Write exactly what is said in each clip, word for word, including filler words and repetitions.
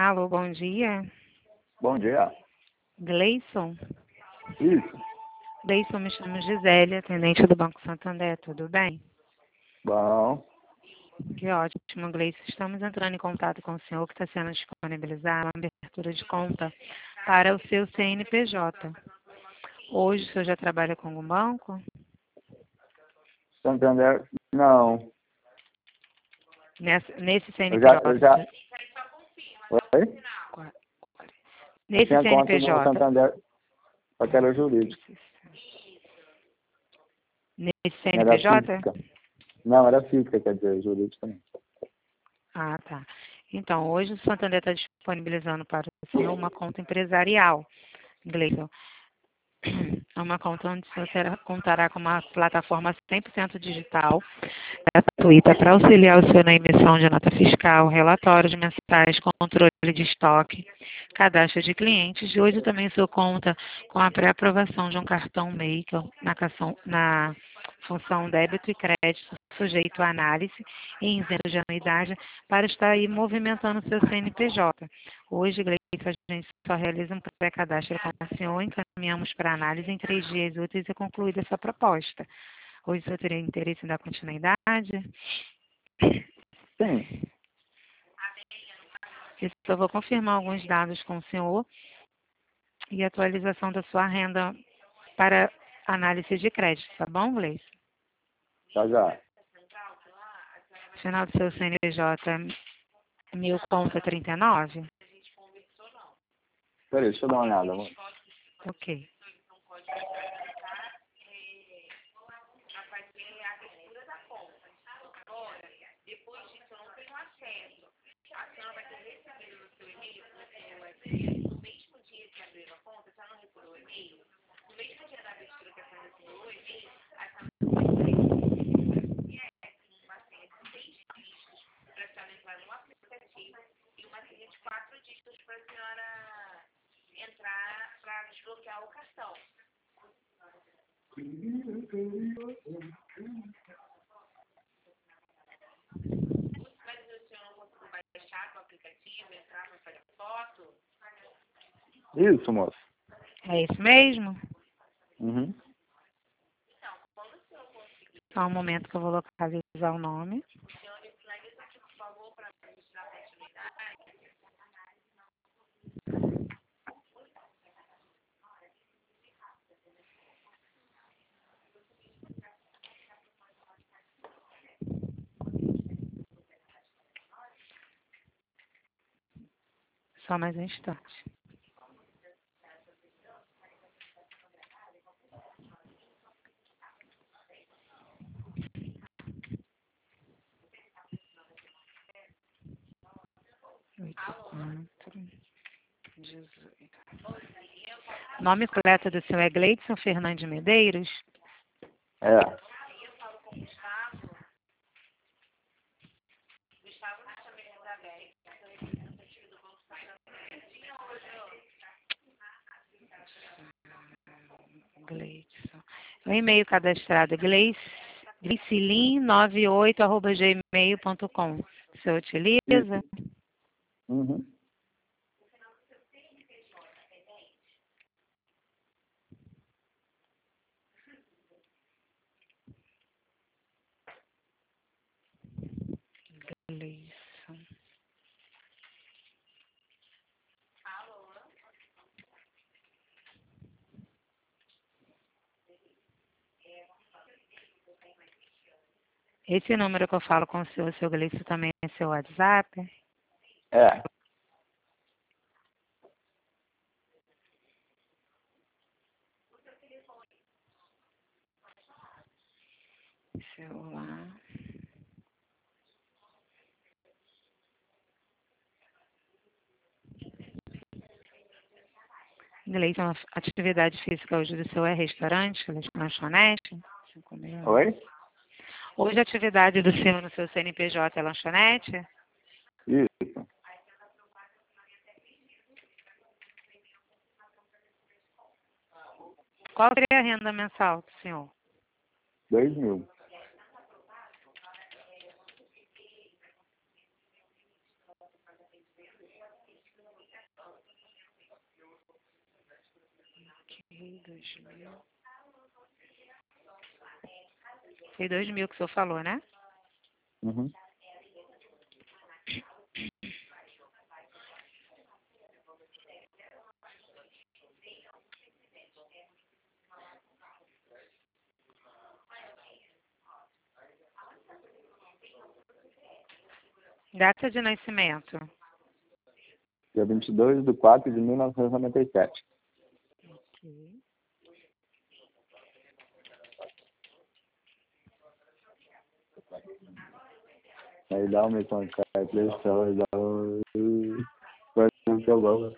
Alô, bom dia. Bom dia. Gleison? Isso. Gleison, me chamo Gisele, atendente do Banco Santander, tudo bem? Bom. Que ótimo, Gleison. Estamos entrando em contato com o senhor que está sendo disponibilizada uma abertura de conta para o seu C N P J. Hoje o senhor já trabalha com algum banco? Santander, não. Nessa, nesse Eu já, C N P J? eu já... Oi? Nesse eu tinha conta C N P J? no Santander, só que era jurídico. Nesse Era C N P J? física. Não, era física, quer dizer, jurídico também. Ah, tá. Então, hoje o Santander está disponibilizando para o senhor uma conta empresarial, Gleison. É uma conta onde o senhor contará com uma plataforma cem por cento digital, gratuita, para auxiliar o senhor na emissão de nota fiscal, relatórios mensais, controle de estoque, cadastro de clientes. E hoje também o senhor conta com a pré-aprovação de um cartão M E I na, na função débito e crédito, sujeito à análise e isento de anuidade, para estar aí movimentando o seu C N P J. Hoje, Gleison, a gente só realiza um pré-cadastro com o senhor, encaminhamos para análise em três dias úteis e concluída essa proposta. Hoje o senhor teria interesse em dar continuidade? Sim. Eu só vou confirmar alguns dados com o senhor e atualização da sua renda para análise de crédito, tá bom, Gleison? Já, já. Final do seu C N P J é mil ponto trinta e nove? Peraí, deixa eu dar uma olhada, amor. Ok. Isso, moço. É isso mesmo? Uhum. Só um momento que eu vou localizar o nome. Só mais um instante. oito, quatro, dezoito. O nome completo do senhor é Gleison Fernandes Medeiros? É. Gleison. O e-mail cadastrado é gleicilin noventa e oito arroba gmail ponto com. O senhor utiliza? Uhum. Gleison. Esse número que eu falo com o senhor, o seu Gleison, também é seu WhatsApp? É. Celular. Gleison, a atividade física hoje do seu é restaurante, lanchonete? Cinco mil. Oi? Hoje a atividade do senhor no seu C N P J é lanchonete? Isso. Qual seria a renda mensal do senhor? Dois mil. dois mil. Foi dois mil que o senhor falou, né? Uhum. Data de nascimento. Dia vinte e dois de quatro de mil novecentos e noventa e sete. Ok. Aí dá uma concreção, dá um... Vai ser seu bom.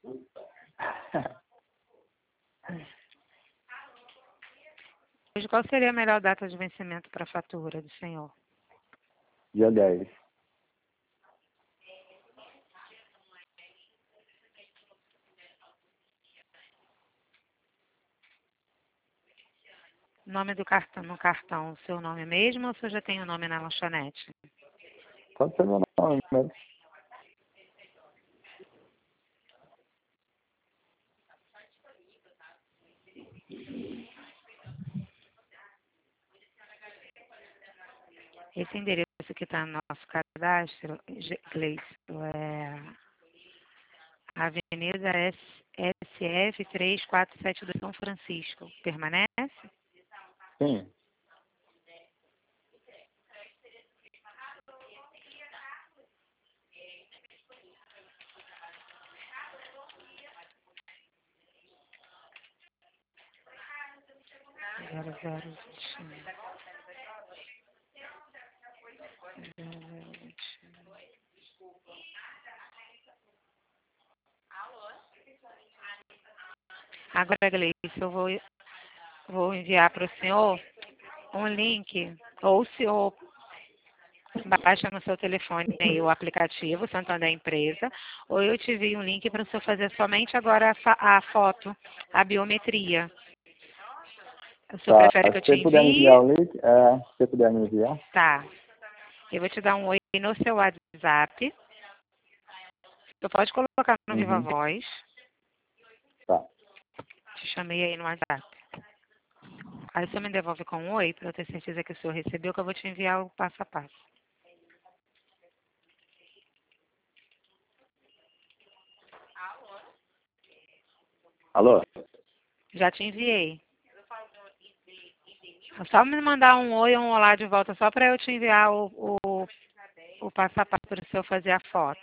Hoje, qual seria a melhor data de vencimento para a fatura do senhor? Dia dez. Nome do cartão, no cartão, o seu nome mesmo ou o senhor já tem o nome na lanchonete? Pode ser meu nome, né? Esse endereço que está no nosso cadastro, Ge- Gleison, é Avenida S F três quatro sete dois São Francisco. Permanece? Sim. zero zero vinte e um. zero zero vinte e um. Agora, Gleice, eu vou, vou enviar para o senhor um link, ou o senhor baixa no seu telefone aí o aplicativo Santander Empresa, ou eu te envio um link para o senhor fazer somente agora a, fa- a foto, a biometria. O senhor Tá. prefere que eu Se te você puder me envie? enviar o link, é, se você puder me enviar. Tá. Eu vou te dar um oi no seu WhatsApp. Você pode colocar no Viva Uhum. Voz. Tá. Te chamei aí no WhatsApp. Aí o senhor me devolve com um oi, para eu ter certeza que o senhor recebeu, que eu vou te enviar o passo a passo. Alô? Já te enviei. É só me mandar um oi ou um olá de volta, só para eu te enviar o, o, o passo a passo para o senhor fazer a foto.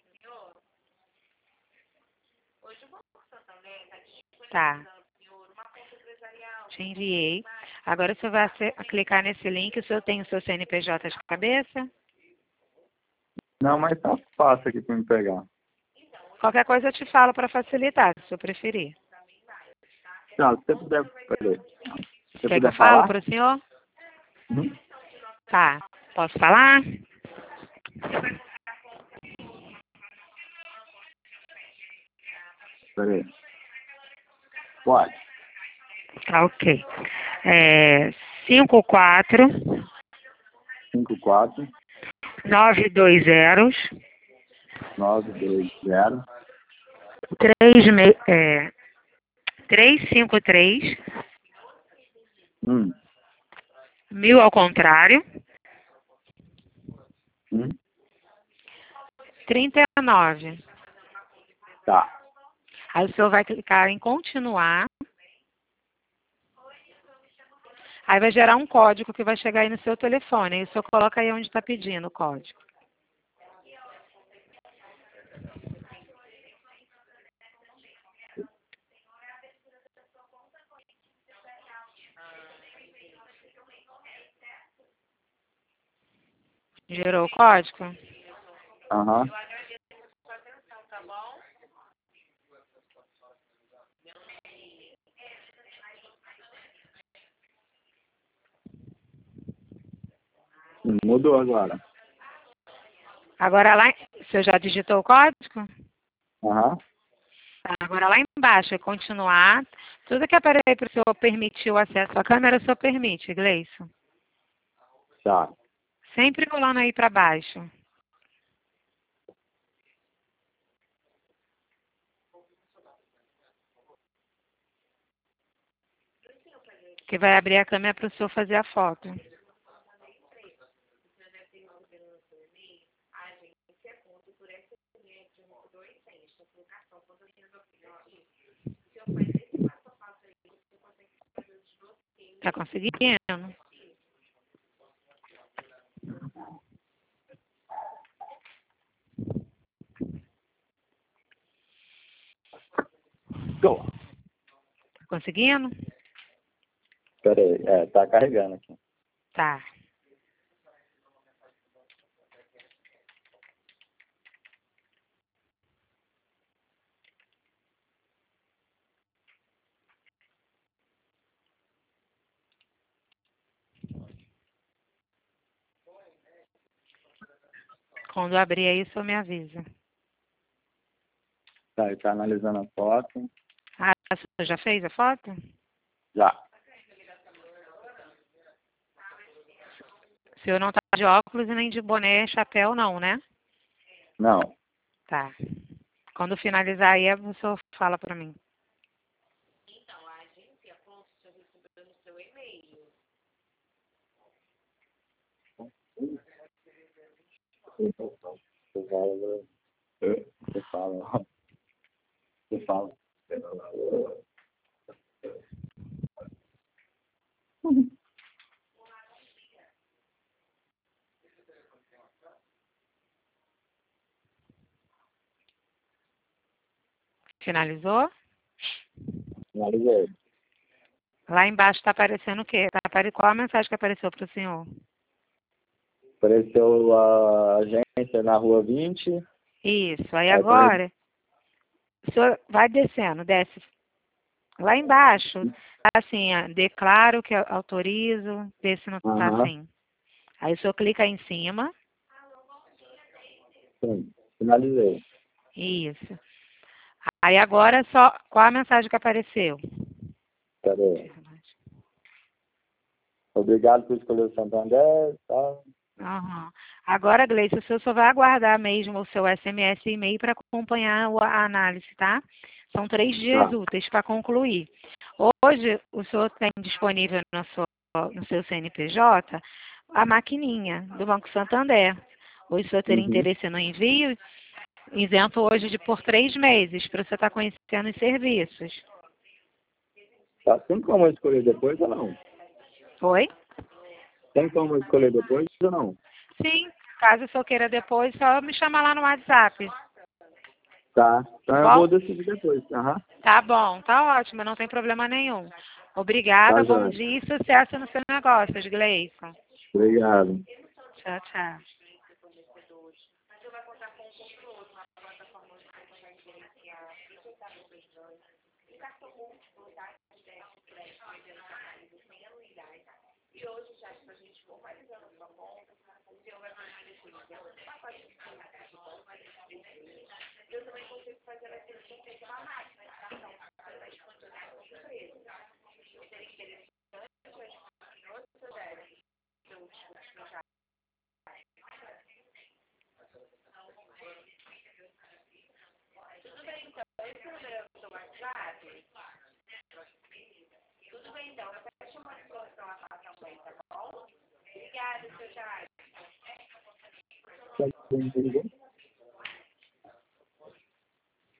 Tá. Te enviei. Agora o senhor vai ace- clicar nesse link. O senhor tem o seu C N P J de cabeça? Não, mas tá fácil aqui pra me pegar. Qualquer coisa eu te falo para facilitar, se o senhor preferir. Tá, se você puder, peraí. Se você Quer que eu puder falo falar? para o senhor? Uhum. Tá. Posso falar? Peraí. Pode. Tá, ok. É cinco quatro cinco quatro nove dois zero nove dois zero três me- é, três cinco três um mil ao contrário um. trinta e nove. Tá. Aí o senhor vai clicar em continuar. Aí vai gerar um código que vai chegar aí no seu telefone. Aí o senhor coloca aí onde está pedindo o código. Gerou o código? Aham. Hum, Mudou agora. Agora lá, em- o senhor já digitou o código? Aham. Tá, agora lá embaixo é continuar. Tudo que aparecer para o senhor permitir o acesso à câmera, o senhor permite, Gleison. Tá. Sempre rolando aí para baixo. Que vai abrir a câmera para o senhor fazer a foto. Tá conseguindo? Go. Tá conseguindo? Espera aí, é, tá carregando aqui. Tá. Quando abrir aí, o senhor me avisa. Tá, ele tá analisando a foto. Ah, o senhor já fez a foto? Já. O senhor não tá de óculos e nem de boné, chapéu não, né? Não. Tá. Quando finalizar aí, o senhor fala pra mim. Você fala. Você fala. Você fala. Finalizou? Finalizei. Lá embaixo tá aparecendo o quê? Tá apare... Qual a mensagem que apareceu pro senhor? Apareceu a agência na rua vinte. Isso. Aí Aí apareceu. agora, o senhor vai descendo, desce. Lá embaixo, tá assim, ó, declaro que eu autorizo, vê se não tá Aham. assim. Aí o senhor clica em cima. Sim. Finalizei. Isso. Aí agora só. Qual a mensagem que apareceu? Cadê? Obrigado por escolher o Santander. Tá. Uhum. Agora, Gleice, o senhor só vai aguardar mesmo o seu S M S e e-mail para acompanhar a análise, tá? São três dias Tá. úteis para concluir. Hoje, o senhor tem disponível no seu, no seu C N P J a maquininha do Banco Santander. Hoje, o senhor teria Uhum. interesse no envio, isento hoje de por três meses, para você estar conhecendo os serviços. Tá. Tem como eu escolher depois ou não? Oi? Tem como eu escolher depois ou não? Sim, caso o senhor queira depois, só me chamar lá no WhatsApp. Tá. Então Tá eu vou bom? decidir depois. Aham. Tá bom, tá ótimo, não tem problema nenhum. Obrigada, Tá, bom Jorge. dia e sucesso no seu negócio, Gleison. Obrigado. Tchau, tchau. Tá bom, tudo bom?